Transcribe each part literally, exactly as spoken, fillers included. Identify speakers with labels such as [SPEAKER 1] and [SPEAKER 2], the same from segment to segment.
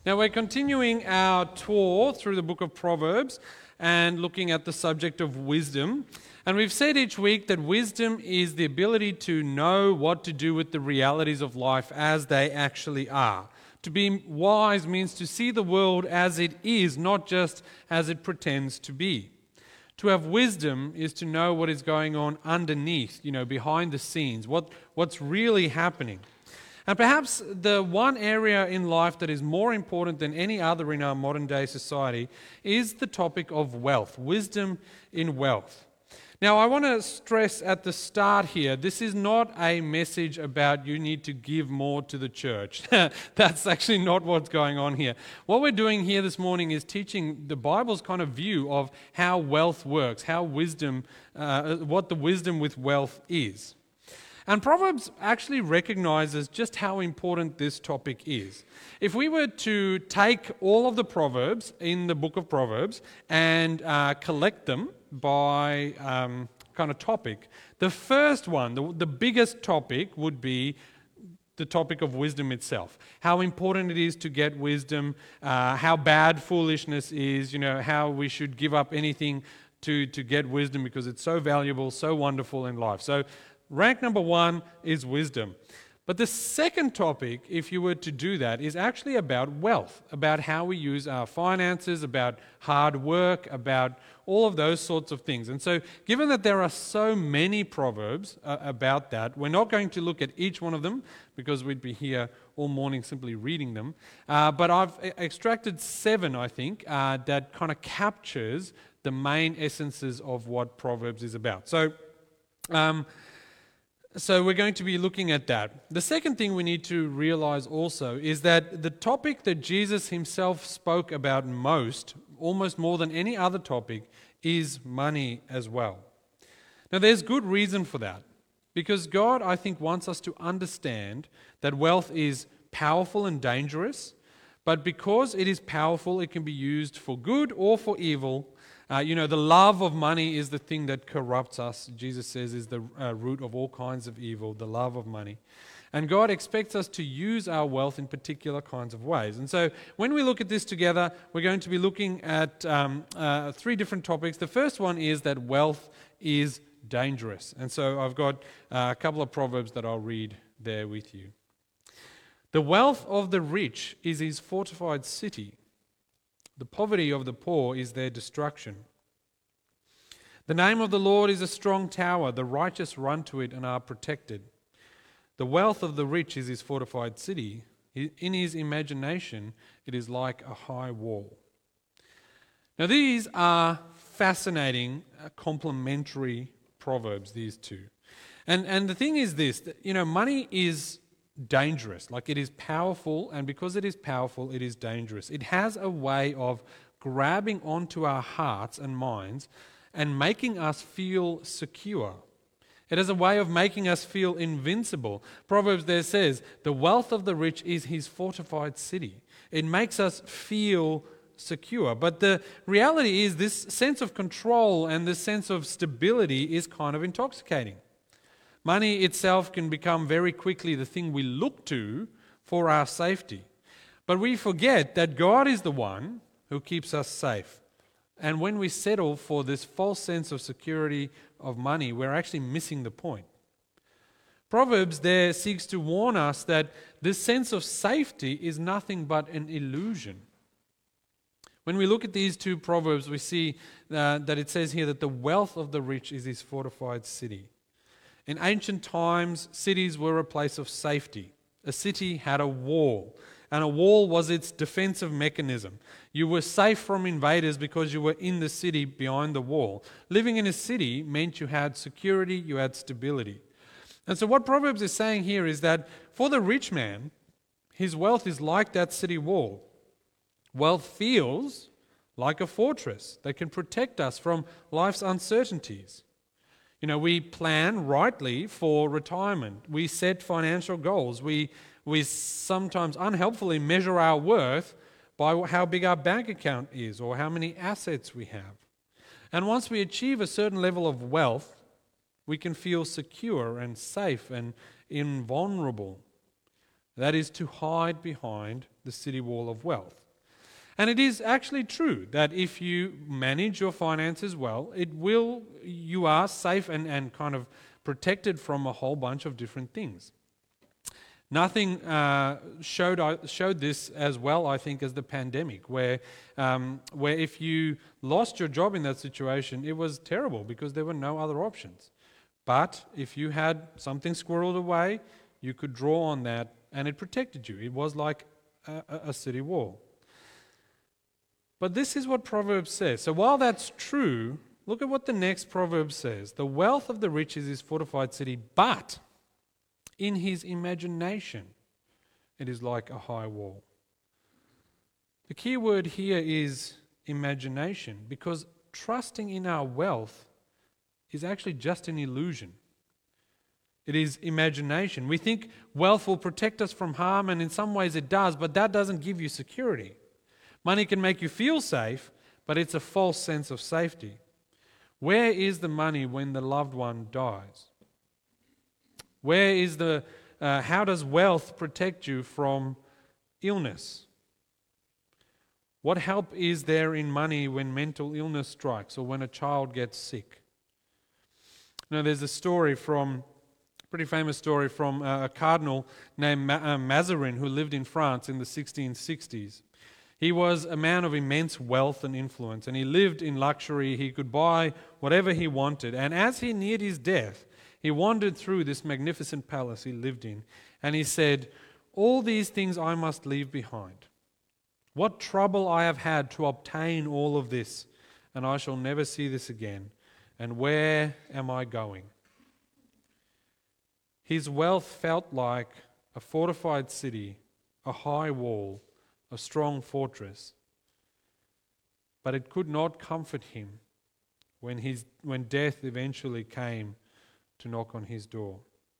[SPEAKER 1] Now we're continuing our tour through the book of Proverbs and looking at the subject of wisdom. And we've said each week that wisdom is the ability to know what to do with the realities of life as they actually are. To be wise means to see the world as it is, not just as it pretends to be. To have wisdom is to know what is going on underneath, you know, behind the scenes, what, what's really happening. And perhaps the one area in life that is more important than any other in our modern day society is the topic of wealth, wisdom in wealth. Now, I want to stress at the start here, this is not a message about you need to give more to the church. That's actually not what's going on here. What we're doing here this morning is teaching the Bible's kind of view of how wealth works, how wisdom, uh, what the wisdom with wealth is. And Proverbs actually recognizes just how important this topic is. If we were to take all of the Proverbs in the book of Proverbs and uh, collect them by um, kind of topic, the first one, the, the biggest topic would be the topic of wisdom itself. How important it is to get wisdom, uh, how bad foolishness is, you know, how we should give up anything to, to get wisdom because it's so valuable, so wonderful in life. So rank number one is wisdom. But the second topic, if you were to do that, is actually about wealth, about how we use our finances, about hard work, about all of those sorts of things. And so, given that there are so many proverbs uh, about that, we're not going to look at each one of them because we'd be here all morning simply reading them. Uh, but I've extracted seven, I think, uh, that kind of captures the main essences of what Proverbs is about. So, um, So we're going to be looking at that. The second thing we need to realize also is that the topic that Jesus himself spoke about most, almost more than any other topic, is money as well. Now there's good reason for that, because God, I think, wants us to understand that wealth is powerful and dangerous, but because it is powerful, it can be used for good or for evil. Uh, you know, the love of money is the thing that corrupts us. Jesus says is the uh, root of all kinds of evil, the love of money. And God expects us to use our wealth in particular kinds of ways. And so when we look at this together, we're going to be looking at um, uh, three different topics. The first one is that wealth is dangerous. And so I've got uh, a couple of proverbs that I'll read there with you. The wealth of the rich is his fortified city. The poverty of the poor is their destruction. The name of the Lord is a strong tower. The righteous run to it and are protected. The wealth of the rich is his fortified city. In his imagination, it is like a high wall. Now, these are fascinating, uh, complementary proverbs, these two. And, and the thing is this, that, you know, money is dangerous. Like, it is powerful, and because it is powerful, it is dangerous. It has a way of grabbing onto our hearts and minds and making us feel secure. It has a way of making us feel invincible. Proverbs there says, the wealth of the rich is his fortified city. It makes us feel secure. But the reality is this sense of control and this sense of stability is kind of intoxicating. Money itself can become very quickly the thing we look to for our safety. But we forget that God is the one who keeps us safe. And when we settle for this false sense of security of money, we're actually missing the point. Proverbs there seeks to warn us that this sense of safety is nothing but an illusion. When we look at these two proverbs, we see uh, that it says here that the wealth of the rich is his fortified city. In ancient times, cities were a place of safety. A city had a wall, and a wall was its defensive mechanism. You were safe from invaders because you were in the city behind the wall. Living in a city meant you had security, you had stability. And so what Proverbs is saying here is that for the rich man, his wealth is like that city wall. Wealth feels like a fortress that can protect us from life's uncertainties. You know, we plan rightly for retirement. We set financial goals. We, we sometimes unhelpfully measure our worth by how big our bank account is or how many assets we have. And once we achieve a certain level of wealth, we can feel secure and safe and invulnerable. That is to hide behind the city wall of wealth. And it is actually true that if you manage your finances well, it will, you are safe and, and kind of protected from a whole bunch of different things. Nothing uh, showed showed this as well, I think, as the pandemic, where um, where if you lost your job in that situation, it was terrible because there were no other options. But if you had something squirreled away, you could draw on that, and it protected you. It was like a, a city wall. But this is what Proverbs says. So while that's true, look at what the next proverb says. The wealth of the rich is his fortified city, but in his imagination, it is like a high wall. The key word here is imagination, because trusting in our wealth is actually just an illusion. It is imagination. We think wealth will protect us from harm, and in some ways it does, but that doesn't give you security. Money can make you feel safe, but it's a false sense of safety. Where is the money when the loved one dies? Where is the, uh, how does wealth protect you from illness? What help is there in money when mental illness strikes or when a child gets sick? Now, there's a story from, a pretty famous story from a cardinal named Mazarin who lived in France in the sixteen sixties. He was a man of immense wealth and influence, and he lived in luxury. He could buy whatever he wanted. And as he neared his death, he wandered through this magnificent palace he lived in, and he said, "All these things I must leave behind. What trouble I have had to obtain all of this, and I shall never see this again. And where am I going?" His wealth felt like a fortified city, a high wall, a strong fortress. But it could not comfort him when his when death eventually came to knock on his door.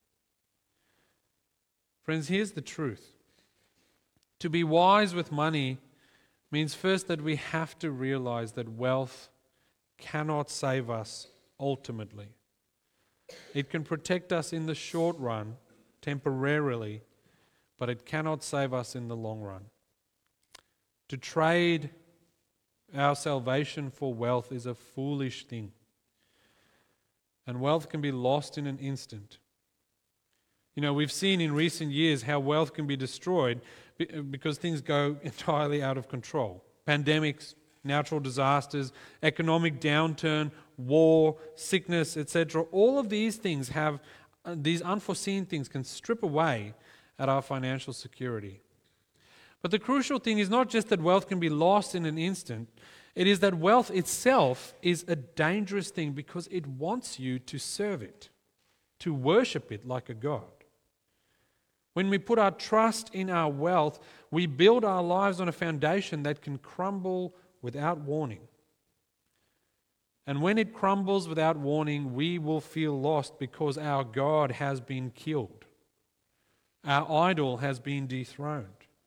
[SPEAKER 1] Friends, here's the truth. To be wise with money means first that we have to realize that wealth cannot save us ultimately. It can protect us in the short run, temporarily, but it cannot save us in the long run. To trade our salvation for wealth is a foolish thing. And wealth can be lost in an instant. You know, we've seen in recent years how wealth can be destroyed because things go entirely out of control. Pandemics, natural disasters, economic downturn, war, sickness, et cetera. All of these things have, uh, these unforeseen things can strip away at our financial security. But the crucial thing is not just that wealth can be lost in an instant. It is that wealth itself is a dangerous thing because it wants you to serve it, to worship it like a god. When we put our trust in our wealth, we build our lives on a foundation that can crumble without warning. And when it crumbles without warning, we will feel lost because our God has been killed. Our idol has been dethroned.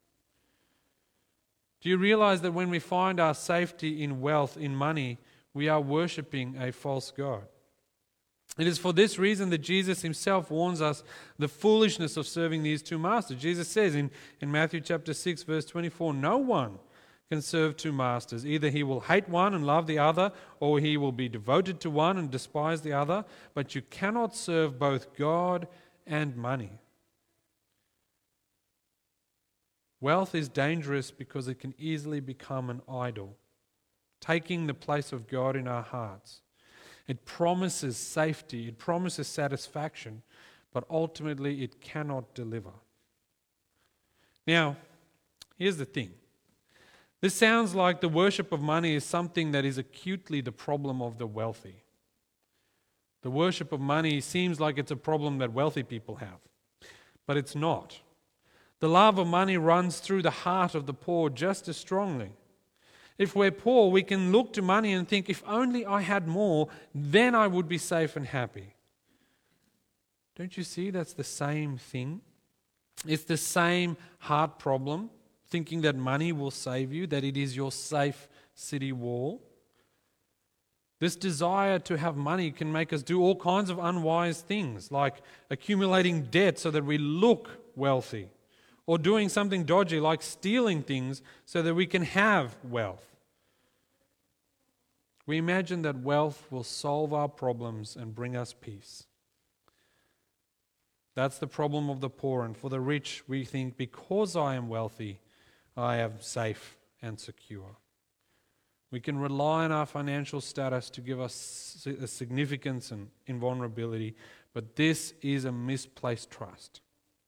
[SPEAKER 1] Do you realize that when we find our safety in wealth, in money, we are worshipping a false god? It is for this reason that Jesus himself warns us the foolishness of serving these two masters. Jesus says in, in Matthew chapter six, verse twenty-four, "No one can serve two masters. Either he will hate one and love the other, or he will be devoted to one and despise the other. But you cannot serve both God and money." Wealth is dangerous because it can easily become an idol, taking the place of God in our hearts. It promises safety, it promises satisfaction, but ultimately it cannot deliver. Now, here's the thing. This sounds like the worship of money is something that is acutely the problem of the wealthy. The worship of money seems like it's a problem that wealthy people have, but it's not. The love of money runs through the heart of the poor just as strongly. If we're poor, we can look to money and think, if only I had more, then I would be safe and happy. Don't you see that's the same thing? It's the same heart problem, thinking that money will save you, that it is your safe city wall. This desire to have money can make us do all kinds of unwise things, like accumulating debt so that we look wealthy, or doing something dodgy like stealing things so that we can have wealth. We imagine that wealth will solve our problems and bring us peace. That's the problem of the poor, and for the rich, we think, because I am wealthy, I am safe and secure. We can rely on our financial status to give us a significance and invulnerability, but this is a misplaced trust.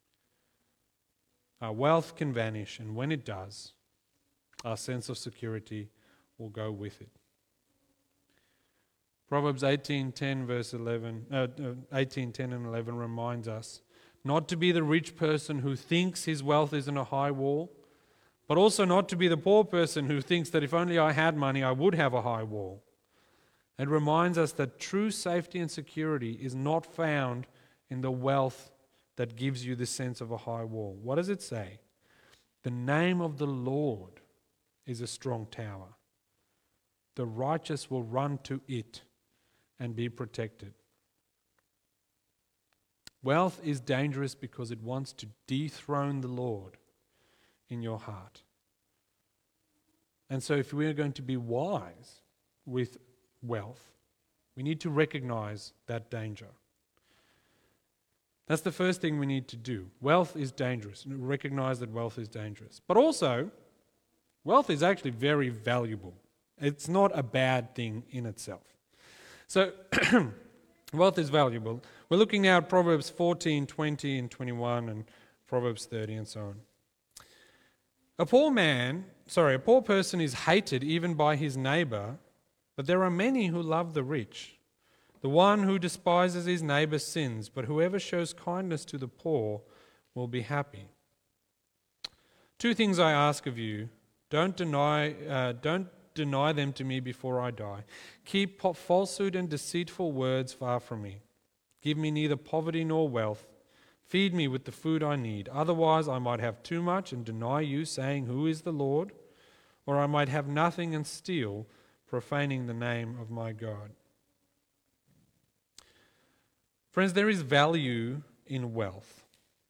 [SPEAKER 1] Our wealth can vanish, and when it does, our sense of security will go with it. Proverbs eighteen ten verse eleven, uh, eighteen ten and eleven reminds us not to be the rich person who thinks his wealth is in a high wall, but also not to be the poor person who thinks that if only I had money, I would have a high wall. It reminds us that true safety and security is not found in the wealth that gives you the sense of a high wall. What does it say? The name of the Lord is a strong tower. The righteous will run to it and be protected. Wealth is dangerous because it wants to dethrone the Lord in your heart. And so if we are going to be wise with wealth, we need to recognize that danger. That's the first thing we need to do. Wealth is dangerous. Recognize that wealth is dangerous. But also, wealth is actually very valuable. It's not a bad thing in itself. So, wealth is valuable. We're looking now at Proverbs fourteen, twenty, and twenty-one, and Proverbs thirty, and so on. A poor man, sorry, a poor person is hated even by his neighbor, but there are many who love the rich. The one who despises his neighbor sins, but whoever shows kindness to the poor will be happy. Two things I ask of you: don't deny, uh, don't deny them to me before I die. Keep falsehood and deceitful words far from me. Give me neither poverty nor wealth. Feed me with the food I need. Otherwise I might have too much and deny you, saying, "Who is the Lord?" Or I might have nothing and steal, profaning the name of my God. Friends, there is value in wealth.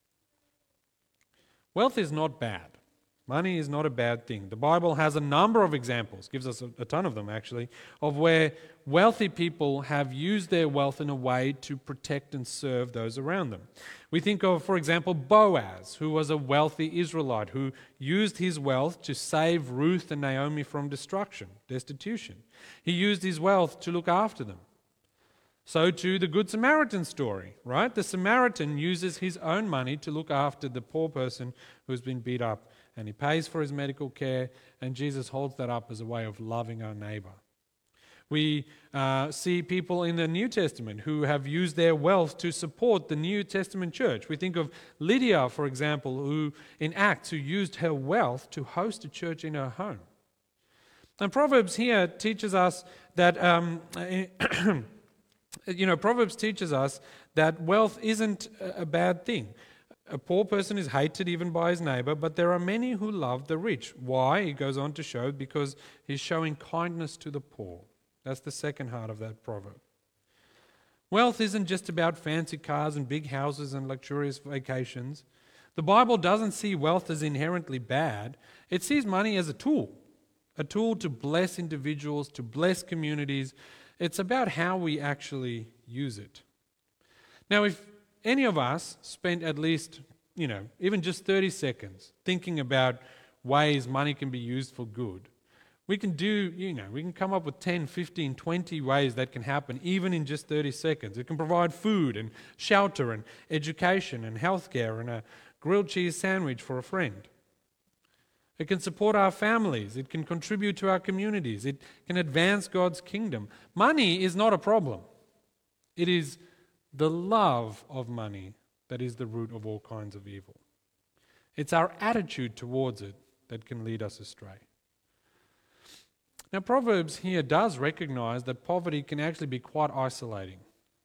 [SPEAKER 1] Wealth is not bad. Money is not a bad thing. The Bible has a number of examples, gives us a, a ton of them actually, of where wealthy people have used their wealth in a way to protect and serve those around them. We think of, for example, Boaz, who was a wealthy Israelite who used his wealth to save Ruth and Naomi from destruction, destitution. He used his wealth to look after them. So too the Good Samaritan story, right? The Samaritan uses his own money to look after the poor person who's been beat up, and he pays for his medical care, and Jesus holds that up as a way of loving our neighbor. We uh, see people in the New Testament who have used their wealth to support the New Testament church. We think of Lydia, for example, who in Acts, who used her wealth to host a church in her home. And Proverbs here teaches us that... Um, You know, Proverbs teaches us that wealth isn't a bad thing. A poor person is hated even by his neighbor, but there are many who love the rich. Why? He goes on to show, because he's showing kindness to the poor. That's the second part of that proverb. Wealth isn't just about fancy cars and big houses and luxurious vacations. The Bible doesn't see wealth as inherently bad. It sees money as a tool, a tool to bless individuals, to bless communities. It's about how we actually use it. Now, if any of us spent at least, you know, even just thirty seconds thinking about ways money can be used for good, we can do, you know, we can come up with ten, fifteen, twenty ways that can happen even in just thirty seconds. It can provide food and shelter and education and healthcare and a grilled cheese sandwich for a friend. It can support our families. It can contribute to our communities. It can advance God's kingdom. Money is not a problem. It is the love of money that is the root of all kinds of evil. It's our attitude towards it that can lead us astray. Now, Proverbs here does recognize that poverty can actually be quite isolating.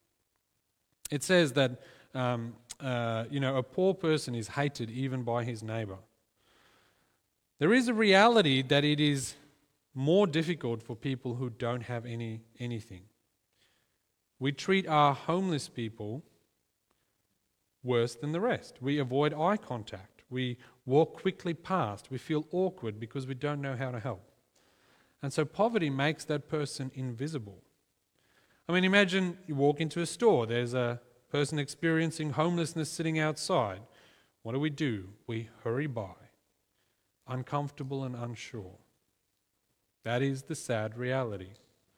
[SPEAKER 1] It says that um, uh, you know, a poor person is hated even by his neighbor. There is a reality that it is more difficult for people who don't have any anything. We treat our homeless people worse than the rest. We avoid eye contact. We walk quickly past. We feel awkward because we don't know how to help. And so poverty makes that person invisible. I mean, imagine you walk into a store. There's a person experiencing homelessness sitting outside. What do we do? We hurry by, uncomfortable and unsure. That is the sad reality.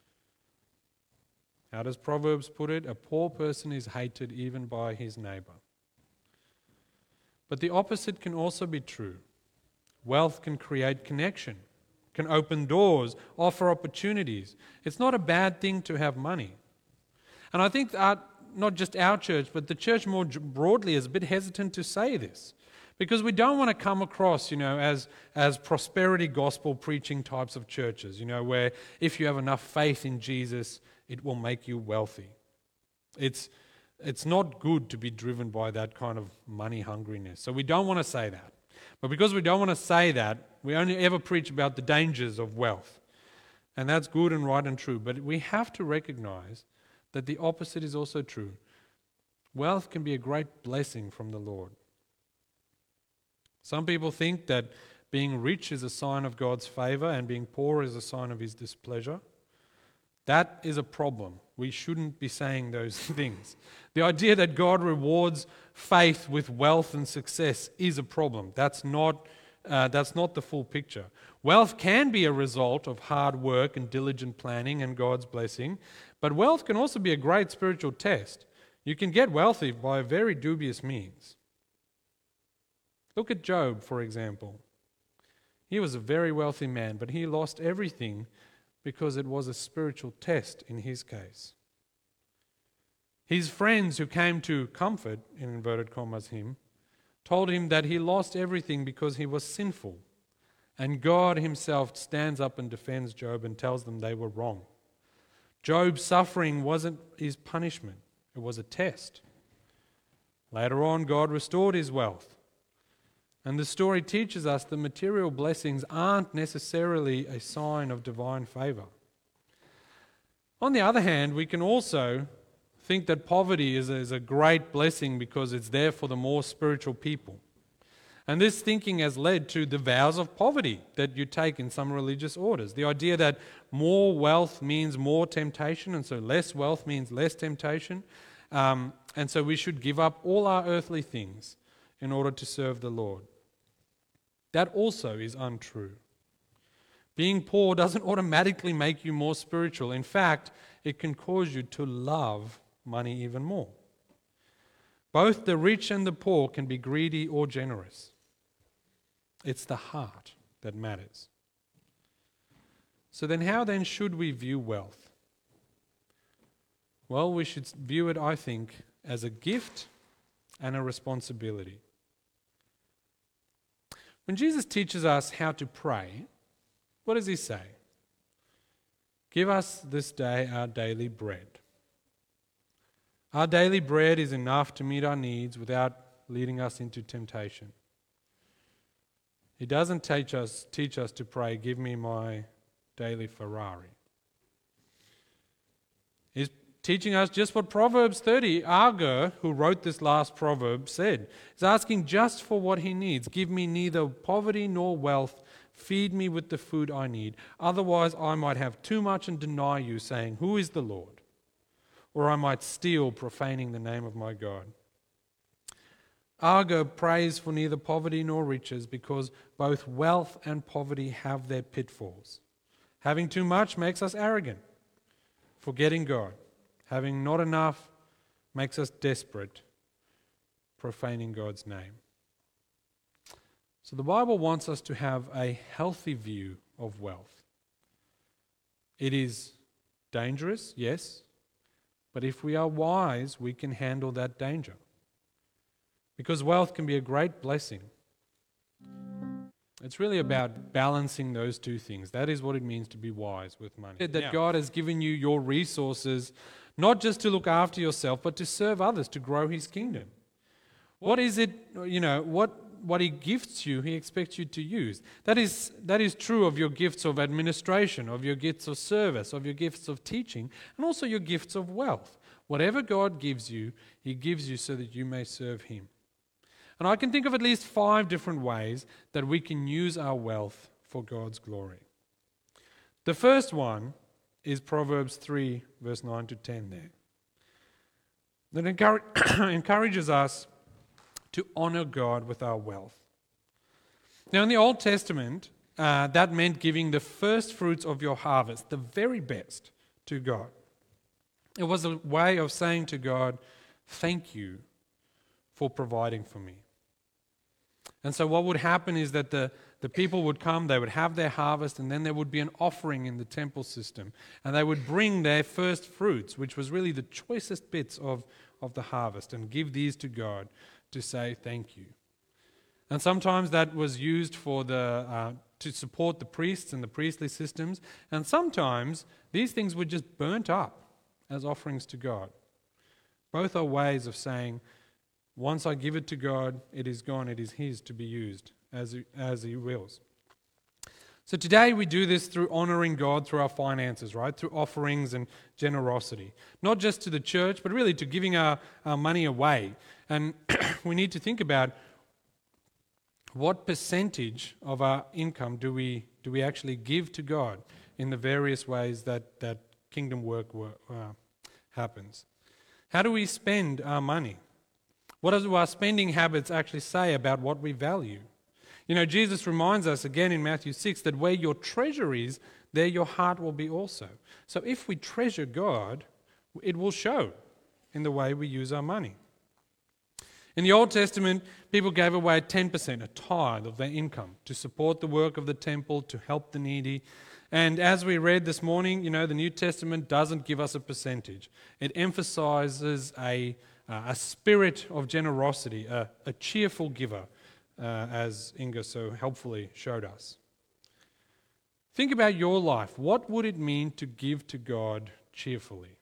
[SPEAKER 1] How does Proverbs put it? A poor person is hated even by his neighbor. But the opposite can also be true. Wealth can create connection, can open doors, offer opportunities. It's not a bad thing to have money. And I think our, not just our church, but the church more broadly is a bit hesitant to say this. Because we don't want to come across, you know, as, as prosperity gospel preaching types of churches, you know, where if you have enough faith in Jesus, it will make you wealthy. It's, it's not good to be driven by that kind of money hungriness. So we don't want to say that. But because we don't want to say that, we only ever preach about the dangers of wealth. And that's good and right and true. But we have to recognize that the opposite is also true. Wealth can be a great blessing from the Lord. Some people think that being rich is a sign of God's favor and being poor is a sign of his displeasure. That is a problem. We shouldn't be saying those things. The idea that God rewards faith with wealth and success is a problem. That's not, uh, that's not the full picture. Wealth can be a result of hard work and diligent planning and God's blessing, but wealth can also be a great spiritual test. You can get wealthy by very dubious means. Look at Job, for example. He was a very wealthy man, but he lost everything because it was a spiritual test in his case. His friends who came to comfort, in inverted commas, him, told him that he lost everything because he was sinful. And God himself stands up and defends Job and tells them they were wrong. Job's suffering wasn't his punishment. It was a test. Later on, God restored his wealth. And the story teaches us that material blessings aren't necessarily a sign of divine favor. On the other hand, we can also think that poverty is a, is a great blessing because it's there for the more spiritual people. And this thinking has led to the vows of poverty that you take in some religious orders. The idea that more wealth means more temptation, and so less wealth means less temptation. Um, and so we should give up all our earthly things in order to serve the Lord. That also is untrue. Being poor doesn't automatically make you more spiritual. In fact, it can cause you to love money even more. Both the rich and the poor can be greedy or generous. It's the heart that matters. So then how then should we view wealth? Well, we should view it, I think, as a gift and a responsibility. When Jesus teaches us how to pray, what does he say? Give us this day our daily bread. Our daily bread is enough to meet our needs without leading us into temptation. He doesn't teach us, teach us to pray, give me my daily Ferrari. He's teaching us just what Proverbs thirty, Agur, who wrote this last proverb, said. He's asking just for what he needs. Give me neither poverty nor wealth. Feed me with the food I need. Otherwise I might have too much and deny you, saying, who is the Lord? Or I might steal, profaning the name of my God. Agur prays for neither poverty nor riches because both wealth and poverty have their pitfalls. Having too much makes us arrogant, forgetting God. Having not enough makes us desperate, profaning God's name. So the Bible wants us to have a healthy view of wealth. It is dangerous, yes, but if we are wise, we can handle that danger. Because wealth can be a great blessing. It's really about balancing those two things. That is what it means to be wise with money. That now, God has given you your resources not just to look after yourself, but to serve others, to grow his kingdom. What is it, you know, what, what he gifts you, he expects you to use. That is, that is true of your gifts of administration, of your gifts of service, of your gifts of teaching, and also your gifts of wealth. Whatever God gives you, he gives you so that you may serve him. And I can think of at least five different ways that we can use our wealth for God's glory. The first one is Proverbs three, verse nine to ten there. That encourages us to honor God with our wealth. Now, in the Old Testament, uh, that meant giving the first fruits of your harvest, the very best, to God. It was a way of saying to God, thank you for providing for me. And so what would happen is that the, the people would come, they would have their harvest, and then there would be an offering in the temple system. And they would bring their first fruits, which was really the choicest bits of, of the harvest, and give these to God to say thank you. And sometimes that was used for the uh, to support the priests and the priestly systems. And sometimes these things were just burnt up as offerings to God. Both are ways of saying, once I give it to God, it is gone, it is His to be used as He, as He wills. So today we do this through honoring God through our finances, right? Through offerings and generosity. Not just to the church, but really to giving our, our money away. And we need to think about what percentage of our income do we do we actually give to God in the various ways that, that kingdom work uh, happens. How do we spend our money? What do our spending habits actually say about what we value? You know, Jesus reminds us again in Matthew six that where your treasure is, there your heart will be also. So if we treasure God, it will show in the way we use our money. In the Old Testament, people gave away ten percent, a tithe of their income, to support the work of the temple, to help the needy. And as we read this morning, you know, the New Testament doesn't give us a percentage. It emphasizes a, uh, a spirit of generosity, a, a cheerful giver, uh, as Inga so helpfully showed us. Think about your life. What would it mean to give to God cheerfully?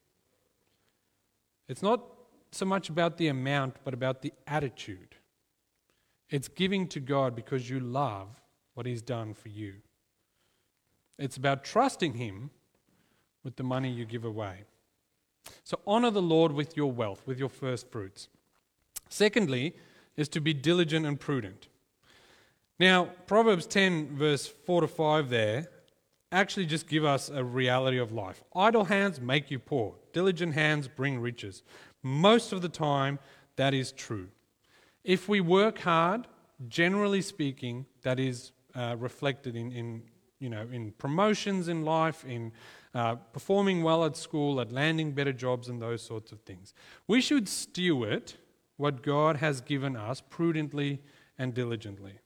[SPEAKER 1] It's not so much about the amount, but about the attitude. It's giving to God because you love what He's done for you. It's about trusting Him with the money you give away. So honor the Lord with your wealth, with your first fruits. Secondly, is to be diligent and prudent. Now, Proverbs ten, verse four to five there, actually just give us a reality of life. Idle hands make you poor. Diligent hands bring riches. Most of the time, that is true. If we work hard, generally speaking, that is uh, reflected in, in, you know, in promotions in life, in uh, performing well at school, at landing better jobs, and those sorts of things. We should steward what God has given us prudently and diligently.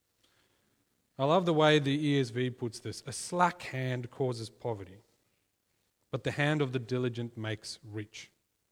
[SPEAKER 1] I love the way the E S V puts this. A slack hand causes poverty, but the hand of the diligent makes rich.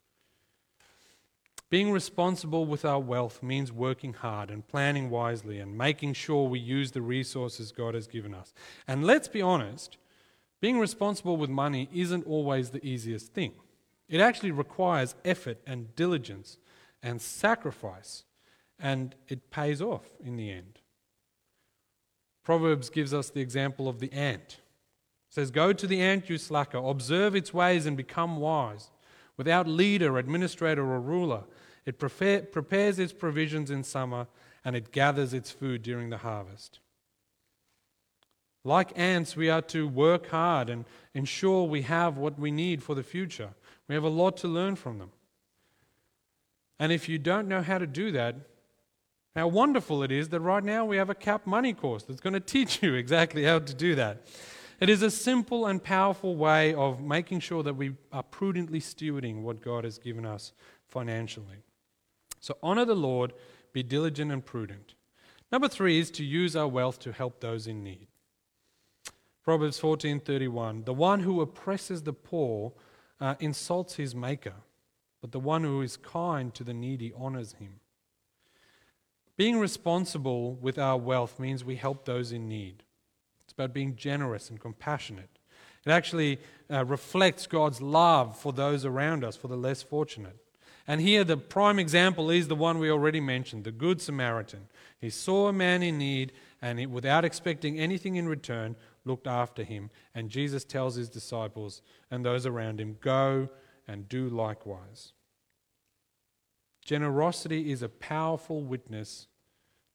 [SPEAKER 1] Being responsible with our wealth means working hard and planning wisely and making sure we use the resources God has given us. And let's be honest, being responsible with money isn't always the easiest thing. It actually requires effort and diligence and sacrifice, and it pays off in the end. Proverbs gives us the example of the ant. It says, "Go to the ant, you slacker, observe its ways and become wise. Without leader, administrator, or ruler, it prepare, prepares its provisions in summer and it gathers its food during the harvest." Like ants, we are to work hard and ensure we have what we need for the future. We have a lot to learn from them. And if you don't know how to do that, how wonderful it is that right now we have a Cap Money course that's going to teach you exactly how to do that. It is a simple and powerful way of making sure that we are prudently stewarding what God has given us financially. So honor the Lord, be diligent and prudent. Number three is to use our wealth to help those in need. Proverbs fourteen thirty-one, "The one who oppresses the poor uh, insults his maker, but the one who is kind to the needy honors him." Being responsible with our wealth means we help those in need. It's about being generous and compassionate. It actually uh, reflects God's love for those around us, for the less fortunate. And here the prime example is the one we already mentioned, the Good Samaritan. He saw a man in need and he, without expecting anything in return, looked after him. And Jesus tells his disciples and those around him, "Go and do likewise." Generosity is a powerful witness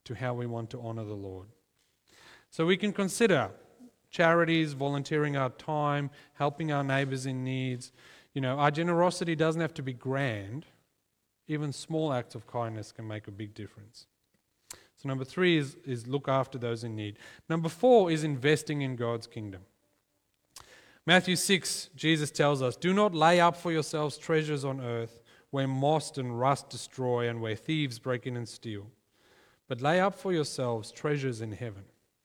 [SPEAKER 1] to how we want to honor the Lord. So we can consider charities, volunteering our time, helping our neighbors in needs. You know, our generosity doesn't have to be grand. Even small acts of kindness can make a big difference. So number three is, is look after those in need. Number four is investing in God's kingdom. Matthew six, Jesus tells us, "Do not lay up for yourselves treasures on earth, where moth and rust destroy and where thieves break in and steal. But lay up for yourselves treasures in heaven."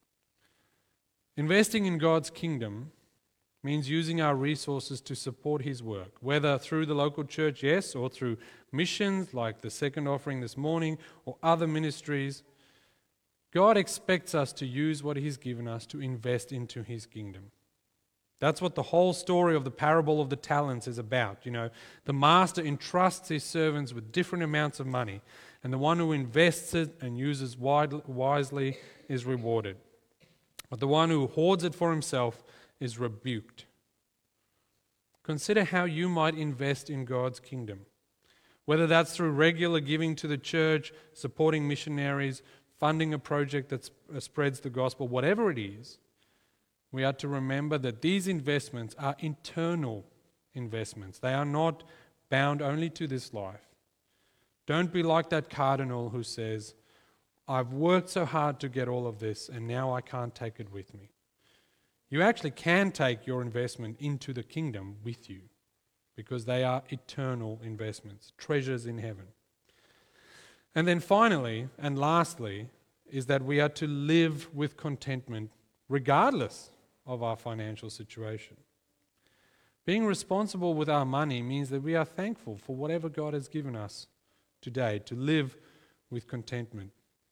[SPEAKER 1] Investing in God's kingdom means using our resources to support His work, whether through the local church, yes, or through missions like the second offering this morning or other ministries. God expects us to use what He's given us to invest into His kingdom. That's what the whole story of the parable of the talents is about. You know, the master entrusts his servants with different amounts of money, and the one who invests it and uses wisely is rewarded. But the one who hoards it for himself is rebuked. Consider how you might invest in God's kingdom, whether that's through regular giving to the church, supporting missionaries, funding a project that spreads the gospel, whatever it is. We are to remember that these investments are internal investments. They are not bound only to this life. Don't be like that cardinal who says, "I've worked so hard to get all of this and now I can't take it with me." You actually can take your investment into the kingdom with you because they are eternal investments, treasures in heaven. And then finally, and lastly, is that we are to live with contentment regardless of our financial situation. Being responsible with our money means that we are thankful for whatever God has given us today, to live with contentment.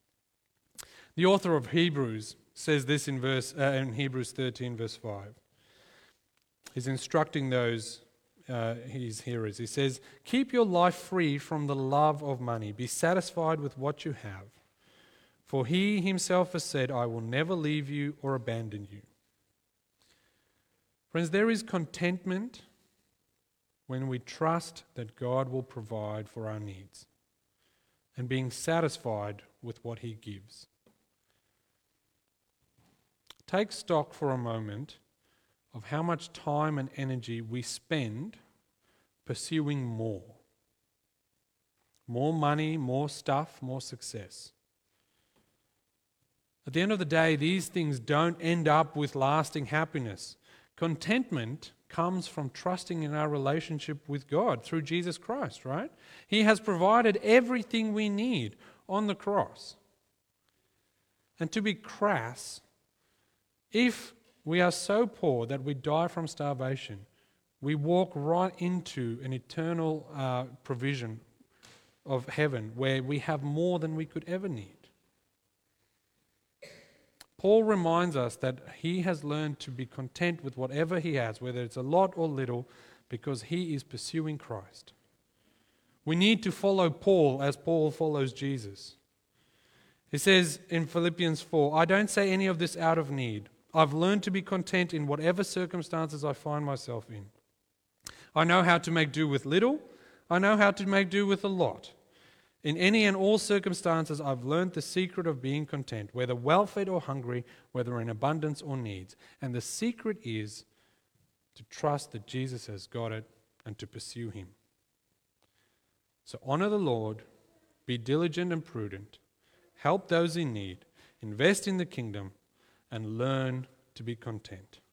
[SPEAKER 1] The author of Hebrews says this in verse uh, in Hebrews thirteen, verse five. He's instructing those uh, his hearers. He says, "Keep your life free from the love of money. Be satisfied with what you have. For He Himself has said, 'I will never leave you or abandon you.'" Friends, there is contentment when we trust that God will provide for our needs and being satisfied with what He gives. Take stock for a moment of how much time and energy we spend pursuing more. More money, more stuff, more success. At the end of the day, these things don't end up with lasting happiness. Contentment comes from trusting in our relationship with God through Jesus Christ, right? He has provided everything we need on the cross. And to be crass, if we are so poor that we die from starvation, we walk right into an eternal uh, provision of heaven where we have more than we could ever need. Paul reminds us that he has learned to be content with whatever he has, whether it's a lot or little, because he is pursuing Christ. We need to follow Paul as Paul follows Jesus. He says in Philippians four, "I don't say any of this out of need. I've learned to be content in whatever circumstances I find myself in. I know how to make do with little. I know how to make do with a lot. In any and all circumstances, I've learned the secret of being content, whether well-fed or hungry, whether in abundance or needs. And the secret is to trust that Jesus has got it and to pursue Him." So honor the Lord, be diligent and prudent, help those in need, invest in the kingdom, and learn to be content.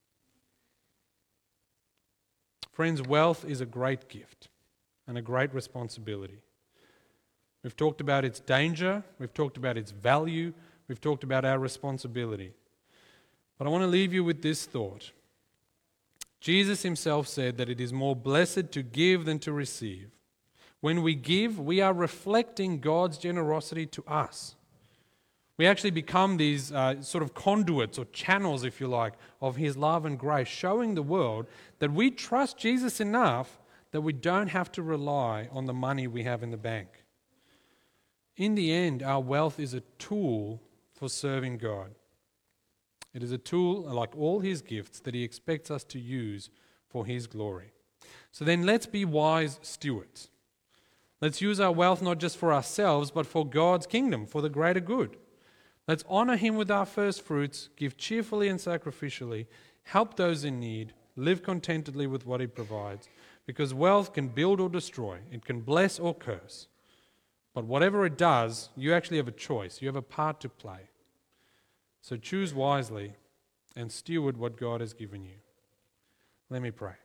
[SPEAKER 1] Friends, wealth is a great gift and a great responsibility. We've talked about its danger, we've talked about its value, we've talked about our responsibility. But I want to leave you with this thought. Jesus Himself said that it is more blessed to give than to receive. When we give, we are reflecting God's generosity to us. We actually become these uh, sort of conduits or channels, if you like, of His love and grace, showing the world that we trust Jesus enough that we don't have to rely on the money we have in the bank. In the end, our wealth is a tool for serving God. It is a tool, like all His gifts, that He expects us to use for His glory. So then let's be wise stewards. Let's use our wealth not just for ourselves, but for God's kingdom, for the greater good. Let's honor Him with our first fruits, give cheerfully and sacrificially, help those in need, live contentedly with what He provides, because wealth can build or destroy, it can bless or curse. But whatever it does, you actually have a choice, you have a part to play. So choose wisely and steward what God has given you. Let me pray.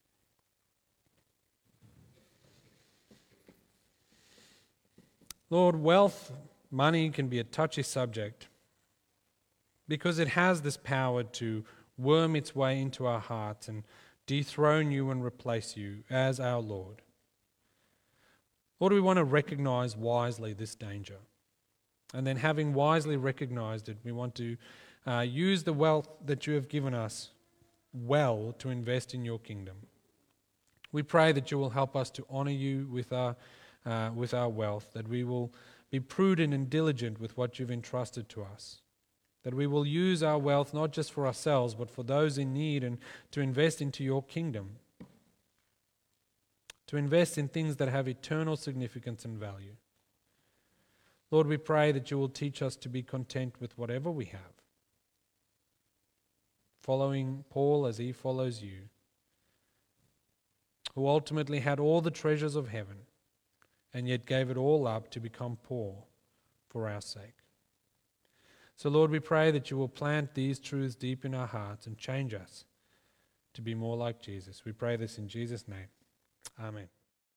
[SPEAKER 1] Lord, wealth, money can be a touchy subject because it has this power to worm its way into our hearts and dethrone you and replace you as our Lord. Lord, we want to recognize wisely this danger. And then having wisely recognized it, we want to uh, use the wealth that you have given us well to invest in your kingdom. We pray that you will help us to honor you with our Uh, with our wealth, that we will be prudent and diligent with what you've entrusted to us, that we will use our wealth not just for ourselves but for those in need and to invest into your kingdom, to invest in things that have eternal significance and value. Lord, we pray that you will teach us to be content with whatever we have, following Paul as he follows you, who ultimately had all the treasures of heaven and yet gave it all up to become poor for our sake. So Lord, we pray that you will plant these truths deep in our hearts and change us to be more like Jesus. We pray this in Jesus' name. Amen.